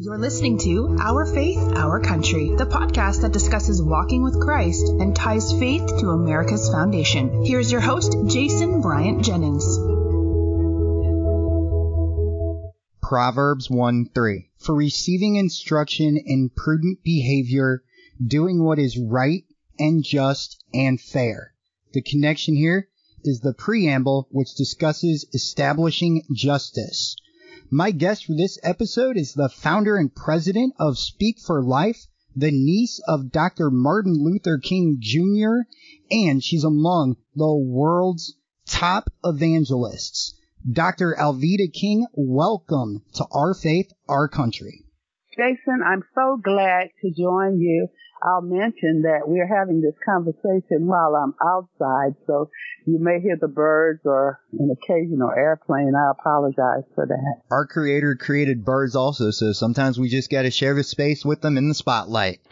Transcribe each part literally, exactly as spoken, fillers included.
You're listening to Our Faith, Our Country, the podcast that discusses walking with Christ and ties faith to America's foundation. Here's your host, Jason Bryant Jennings. Proverbs one three. For receiving instruction in prudent behavior, doing what is right and just and fair. The connection here is the preamble, which discusses establishing justice. My guest for this episode is the founder and president of Speak for Life, the niece of Doctor Martin Luther King Junior, and she's among the world's top evangelists. Doctor Alveda King, welcome to Our Faith, Our Country. Jason, I'm so glad to join you. I'll mention that we're having this conversation while I'm outside, so you may hear the birds or an occasional airplane. I apologize for that. Our Creator created birds also, so sometimes we just got to share the space with them in the spotlight.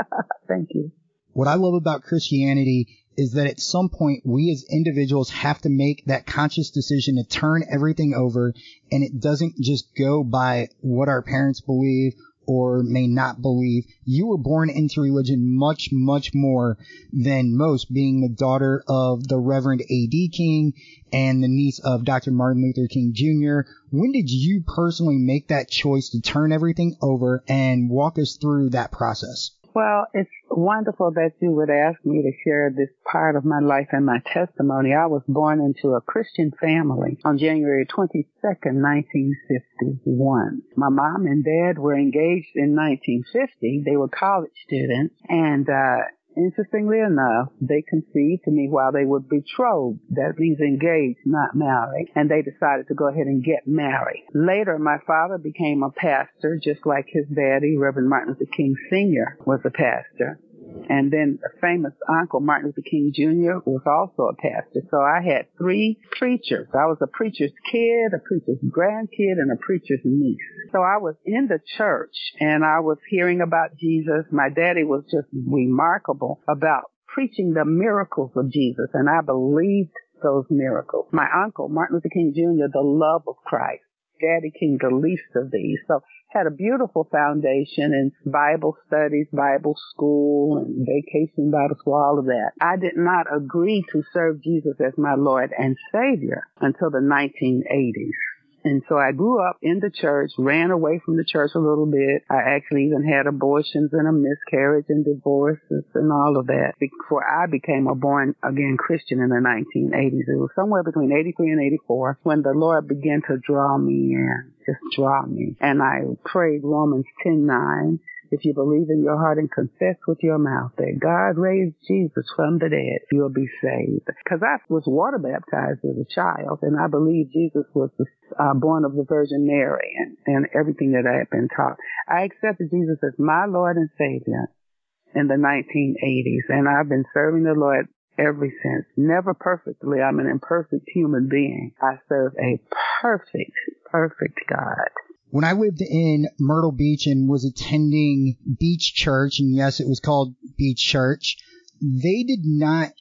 Thank you. What I love about Christianity is that at some point we as individuals have to make that conscious decision to turn everything over, and it doesn't just go by what our parents believe or may not believe. You were born into religion much, much more than most, being the daughter of the Reverend A D King and the niece of Doctor Martin Luther King Junior When did you personally make that choice to turn everything over, and walk us through that process? Well, it's wonderful that you would ask me to share this part of my life and my testimony. I was born into a Christian family on January twenty-second, nineteen fifty-one. My mom and dad were engaged in nineteen fifty. They were college students, and uh interestingly enough, they conceived to me while they were betrothed. That means engaged, not married. And they decided to go ahead and get married. Later, my father became a pastor, just like his daddy, Reverend Martin Luther King Senior was a pastor. And then a famous uncle, Martin Luther King Junior, was also a pastor. So I had three preachers. I was a preacher's kid, a preacher's grandkid, and a preacher's niece. So I was in the church, and I was hearing about Jesus. My daddy was just remarkable about preaching the miracles of Jesus, and I believed those miracles. My uncle, Martin Luther King Junior, the love of Christ. Daddy King, the least of these. So had a beautiful foundation in Bible studies, Bible school, and vacation Bible school, all of that. I did not agree to serve Jesus as my Lord and Savior until the nineteen eighties. And so I grew up in the church, ran away from the church a little bit. I actually even had abortions and a miscarriage and divorces and all of that before I became a born-again Christian in the nineteen eighties. It was somewhere between eighty-three and eighty-four when the Lord began to draw me in, just draw me. And I prayed Romans ten nine. If you believe in your heart and confess with your mouth that God raised Jesus from the dead, you'll be saved. Because I was water baptized as a child, and I believe Jesus was uh, born of the Virgin Mary and, and everything that I had been taught. I accepted Jesus as my Lord and Savior in the nineteen eighties, and I've been serving the Lord ever since. Never perfectly. I'm an imperfect human being. I serve a perfect, perfect God. When I lived in Myrtle Beach and was attending Beach Church, and yes, it was called Beach Church, they did not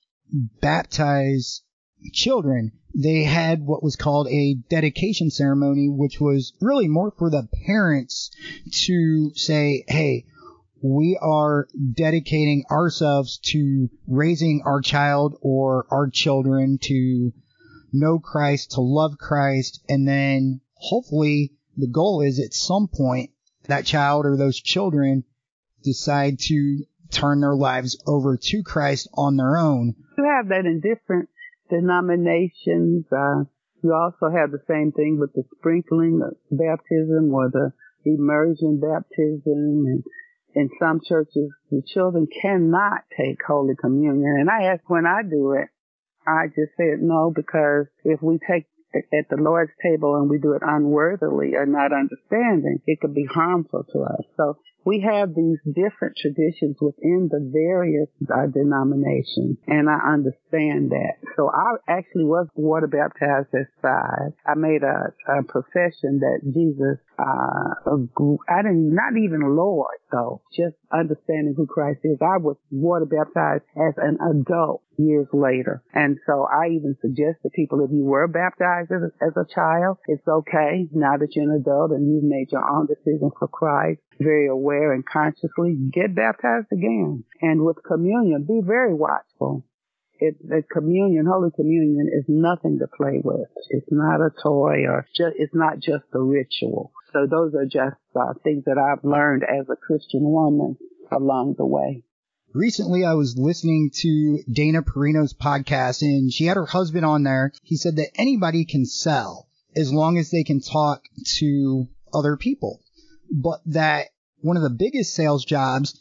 baptize children. They had what was called a dedication ceremony, which was really more for the parents to say, hey, we are dedicating ourselves to raising our child or our children to know Christ, to love Christ, and then hopefully the goal is at some point that child or those children decide to turn their lives over to Christ on their own. You have that in different denominations. Uh, you also have the same thing with the sprinkling of baptism or the immersion baptism. And in some churches, the children cannot take Holy Communion. And I ask when I do it, I just said no, because if we take at the Lord's table and we do it unworthily or not understanding, it could be harmful to us. So we have these different traditions within the various uh, denominations, and I understand that. So I actually was water baptized at five. I made a, a profession that Jesus, uh, I didn't, not even Lord though, just understanding who Christ is. I was water baptized as an adult years later. And so I even suggest to people, if you were baptized as a, as a child, it's okay now that you're an adult and you've made your own decision for Christ, very aware and consciously, get baptized again. And with communion, be very watchful. It, the communion, Holy Communion, is nothing to play with. It's not a toy, or just, it's not just a ritual. So those are just uh, things that I've learned as a Christian woman along the way. Recently, I was listening to Dana Perino's podcast, and she had her husband on there. He said that anybody can sell as long as they can talk to other people, but that one of the biggest sales jobs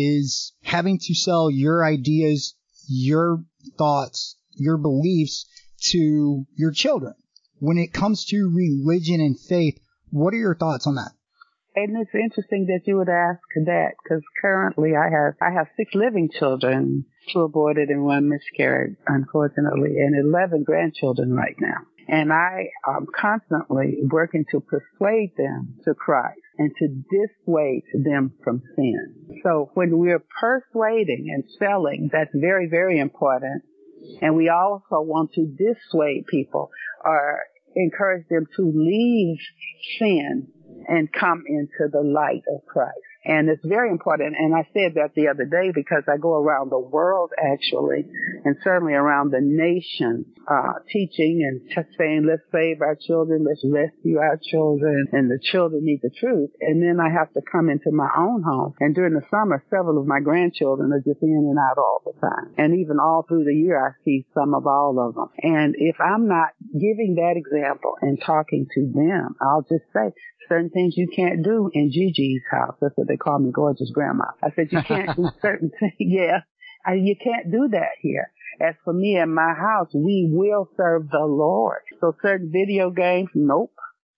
is having to sell your ideas, your thoughts, your beliefs to your children. When it comes to religion and faith, what are your thoughts on that? And it's interesting that you would ask that, because currently I have I have six living children, two aborted and one miscarried, unfortunately, and eleven grandchildren right now. And I am constantly working to persuade them to Christ and to dissuade them from sin. So when we're persuading and selling, that's very, very important. And we also want to dissuade people or encourage them to leave sin and come into the light of Christ. And it's very important. And I said that the other day because I go around the world, actually, and certainly around the nation, uh, teaching and t- saying, let's save our children, let's rescue our children, and the children need the truth. And then I have to come into my own home. And during the summer, several of my grandchildren are just in and out all the time. And even all through the year, I see some of all of them. And if I'm not giving that example and talking to them, I'll just say, certain things you can't do in Gigi's house. That's what they call me, gorgeous grandma. I said, you can't do certain things. Yeah, I, you can't do that here. As for me and my house, we will serve the Lord. So certain video games, nope.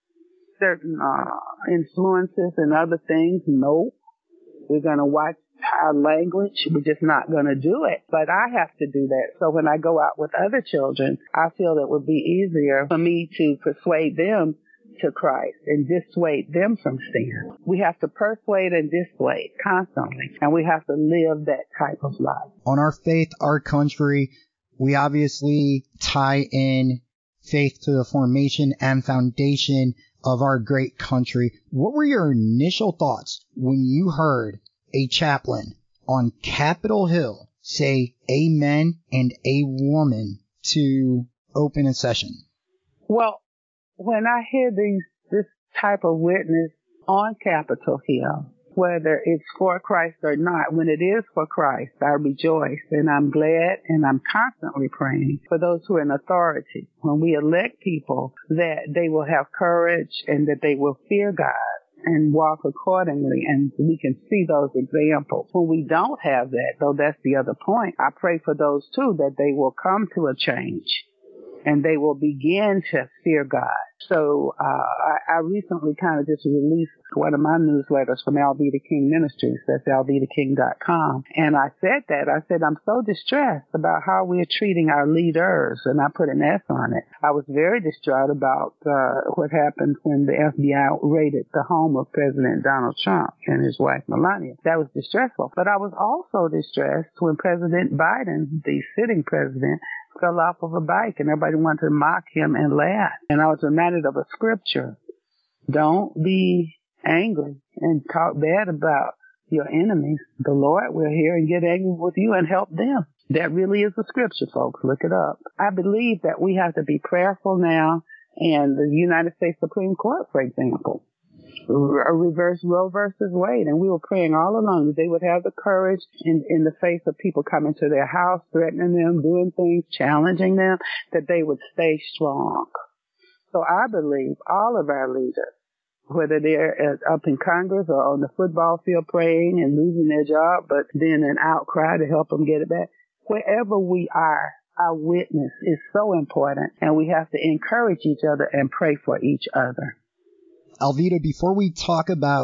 Certain uh, influences and other things, nope. We're going to watch our language. We're just not going to do it. But I have to do that. So when I go out with other children, I feel it would be easier for me to persuade them to Christ and dissuade them from sin. We have to persuade and dissuade constantly, and we have to live that type of life. On Our Faith, Our Country, we obviously tie in faith to the formation and foundation of our great country. What were your initial thoughts when you heard a chaplain on Capitol Hill say amen and a woman to open a session? Well, when I hear these, this type of witness on Capitol Hill, whether it's for Christ or not, when it is for Christ, I rejoice and I'm glad and I'm constantly praying for those who are in authority. When we elect people, that they will have courage and that they will fear God and walk accordingly, and we can see those examples. When we don't have that, though, that's the other point, I pray for those too, that they will come to a change and they will begin to fear God. So uh, I, I recently kind of just released one of my newsletters from Alveda King Ministries. That's alveda king dot com. And I said that. I said, I'm so distressed about how we're treating our leaders. And I put an S on it. I was very distraught about uh, what happened when the F B I raided the home of President Donald Trump and his wife Melania. That was distressful. But I was also distressed when President Biden, the sitting president, fell off of a bike and everybody wanted to mock him and laugh. And I was reminded of a scripture. Don't be angry and talk bad about your enemies. The Lord will hear and get angry with you and help them. That really is the scripture, folks. Look it up. I believe that we have to be prayerful now. And the United States Supreme Court, for example, reverse Roe versus Wade, and we were praying all along that they would have the courage in, in the face of people coming to their house, threatening them, doing things, challenging them, that they would stay strong. So I believe all of our leaders, whether they're up in Congress or on the football field praying and losing their job, but then an outcry to help them get it back, wherever we are, our witness is so important, and we have to encourage each other and pray for each other. Alveda, before we talk about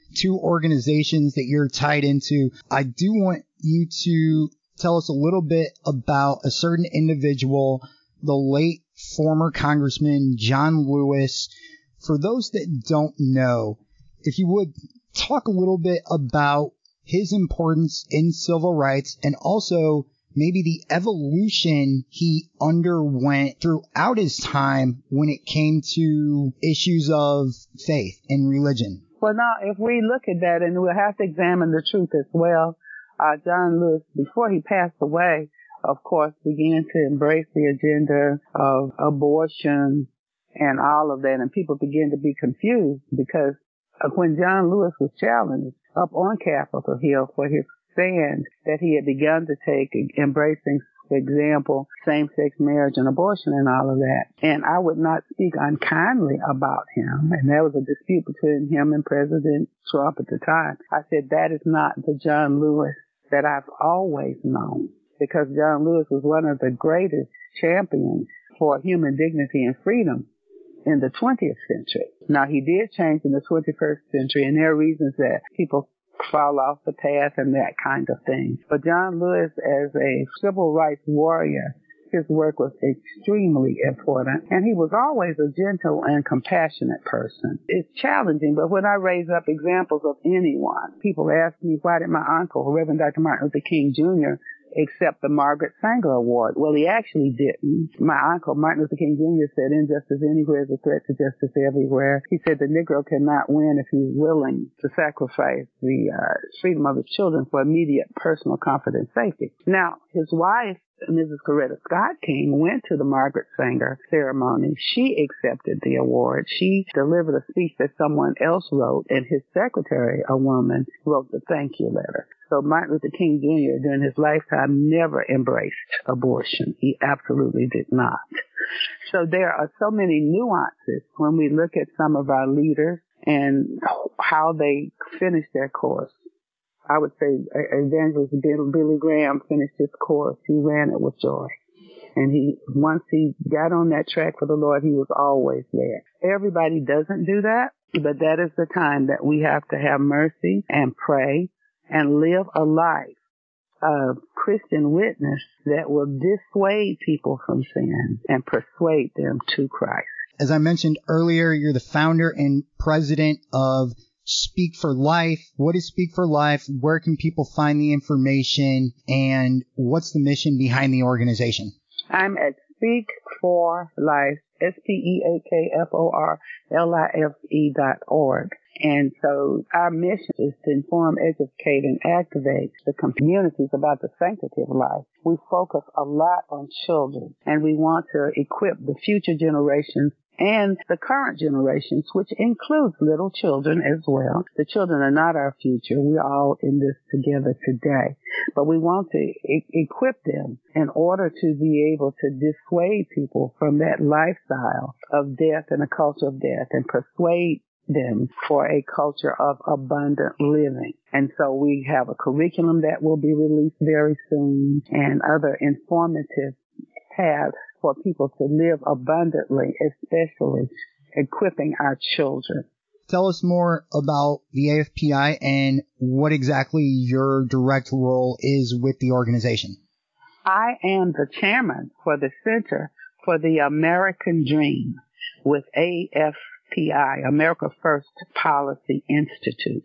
two organizations that you're tied into. I do want you to tell us a little bit about a certain individual, the late former Congressman John Lewis. For those that don't know, if you would talk a little bit about his importance in civil rights and also maybe the evolution he underwent throughout his time when it came to issues of faith and religion. Well, now, if we look at that, and we'll have to examine the truth as well, uh, John Lewis, before he passed away, of course, began to embrace the agenda of abortion and all of that, and people began to be confused because when John Lewis was challenged up on Capitol Hill for his stand that he had begun to take, embracing, for example, same-sex marriage and abortion and all of that. And I would not speak unkindly about him. And there was a dispute between him and President Trump at the time. I said, that is not the John Lewis that I've always known, because John Lewis was one of the greatest champions for human dignity and freedom in the twentieth century. Now, he did change in the twenty-first century, and there are reasons that people fall off the path and that kind of thing. But John Lewis, as a civil rights warrior, his work was extremely important, and he was always a gentle and compassionate person. It's challenging, but when I raise up examples of anyone, people ask me, why did my uncle, Reverend Doctor Martin Luther King Junior, accept the Margaret Sanger Award? Well, he actually didn't. My uncle, Martin Luther King Junior, said, injustice anywhere is a threat to justice everywhere. He said the Negro cannot win if he's willing to sacrifice the uh, freedom of his children for immediate personal comfort and safety. Now, his wife, Missus Coretta Scott King, went to the Margaret Sanger ceremony. She accepted the award. She delivered a speech that someone else wrote, and his secretary, a woman, wrote the thank you letter. So Martin Luther King Junior, during his lifetime, never embraced abortion. He absolutely did not. So there are so many nuances when we look at some of our leaders and how they finish their course. I would say Evangelist Billy Graham finished his course. He ran it with joy. And he, once he got on that track for the Lord, he was always there. Everybody doesn't do that, but that is the time that we have to have mercy and pray and live a life of Christian witness that will dissuade people from sin and persuade them to Christ. As I mentioned earlier, you're the founder and president of Speak for Life. What is Speak for Life? Where can people find the information? And what's the mission behind the organization? I'm at Speak for Life, S P E A K F O R L I F E dot org. And so our mission is to inform, educate, and activate the communities about the sanctity of life. We focus a lot on children, and we want to equip the future generations and the current generations, which includes little children as well. The children are not our future. We're all in this together today. But we want to e- equip them in order to be able to dissuade people from that lifestyle of death and a culture of death, and persuade them for a culture of abundant living. And so we have a curriculum that will be released very soon, and other informative paths for people to live abundantly, especially equipping our children. Tell us more about the A F P I and what exactly your direct role is with the organization. I am the chairman for the Center for the American Dream with A F P I, America First Policy Institute.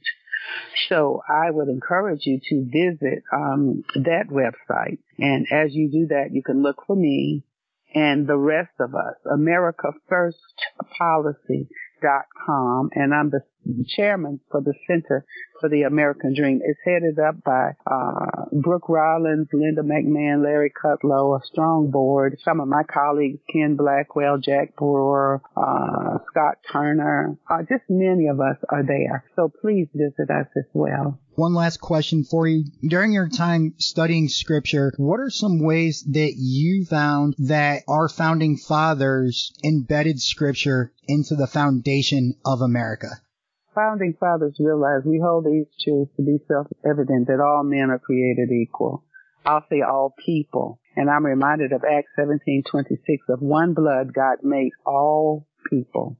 So I would encourage you to visit um, that website. And as you do that, you can look for me and the rest of us, America First Policy dot com, and I'm the chairman for the Center for the American Dream. It's headed up by uh, Brooke Rollins, Linda McMahon, Larry Kudlow, a strong board. Some of my colleagues, Ken Blackwell, Jack Brewer, uh, Scott Turner, uh, just many of us are there. So please visit us as well. One last question for you. During your time studying Scripture, what are some ways that you found that our founding fathers embedded Scripture into the foundation of America? Founding fathers realized we hold these truths to be self-evident, that all men are created equal. I'll say all people. And I'm reminded of Acts seventeen twenty-six, of one blood God makes all people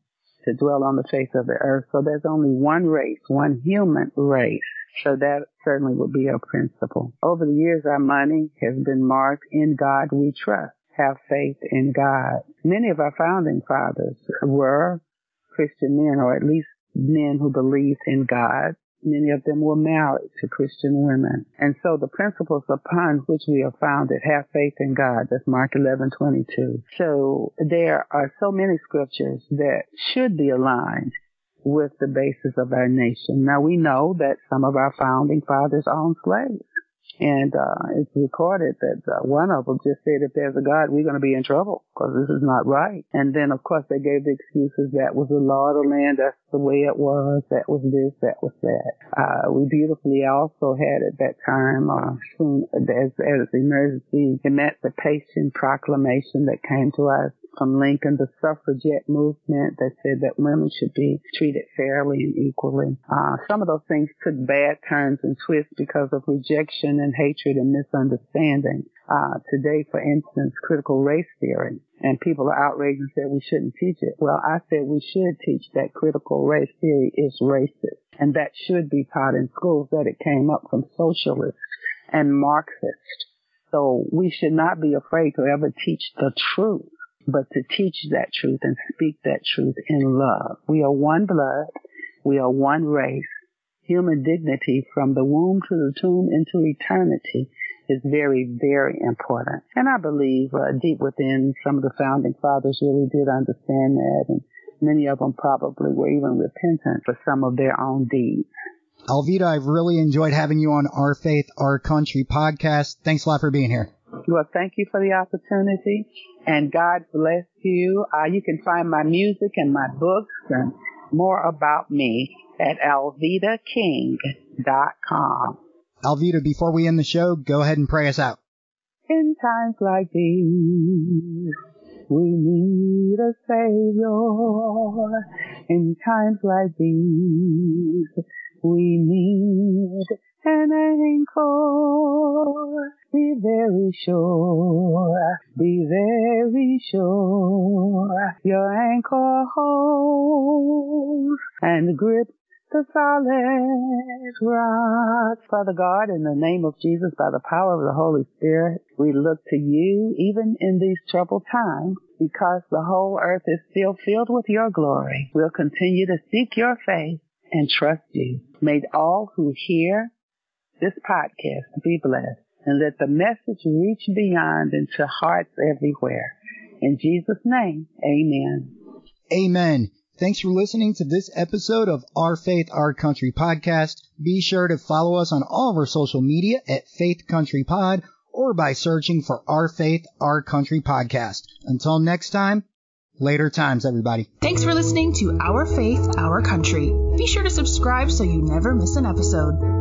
to dwell on the face of the earth. So there's only one race, one human race. So that certainly would be a principle. Over the years, our money has been marked "In God We Trust." Have faith in God. Many of our founding fathers were Christian men, or at least men who believed in God. Many of them were married to Christian women. And so the principles upon which we are founded, have faith in God. That's Mark eleven twenty-two. So there are so many scriptures that should be aligned with the basis of our nation. Now, we know that some of our founding fathers owned slaves. And uh, it's recorded that uh, one of them just said, if there's a God, we're going to be in trouble because this is not right. And then, of course, they gave the excuses. That was the law of the land. That's the way it was. That was this. That was that. Uh, we beautifully also had at that time, uh, soon as, as emergency emancipation proclamation that came to us from Lincoln, the suffragette movement that said that women should be treated fairly and equally. Uh, some of those things took bad turns and twists because of rejection and hatred and misunderstanding. Uh, today, for instance, critical race theory, and people are outraged and said we shouldn't teach it. Well, I said we should teach that critical race theory is racist, and that should be taught in schools, that it came up from socialists and Marxists. So we should not be afraid to ever teach the truth, but to teach that truth and speak that truth in love. We are one blood. We are one race. Human dignity from the womb to the tomb into eternity is very, very important. And I believe uh, deep within, some of the founding fathers really did understand that, and many of them probably were even repentant for some of their own deeds. Alveda, I've really enjoyed having you on Our Faith, Our Country podcast. Thanks a lot for being here. Well, thank you for the opportunity, and God bless you. Uh, you can find my music and my books and more about me at alveda king dot com. Alveda, before we end the show, go ahead and pray us out. In times like these, we need a Savior. In times like these, we need an anchor. Be very sure, be very sure, your anchor holds and grip the solid rock. Father God, in the name of Jesus, by the power of the Holy Spirit, we look to you even in these troubled times, because the whole earth is still filled with your glory. We'll continue to seek your face and trust you. May all who hear this podcast be blessed, and let the message reach beyond into hearts everywhere. In Jesus' name, amen. Amen. Thanks for listening to this episode of Our Faith, Our Country podcast. Be sure to follow us on all of our social media at Faith Country Pod, or by searching for Our Faith, Our Country podcast. Until next time, later times, everybody. Thanks for listening to Our Faith, Our Country. Be sure to subscribe so you never miss an episode.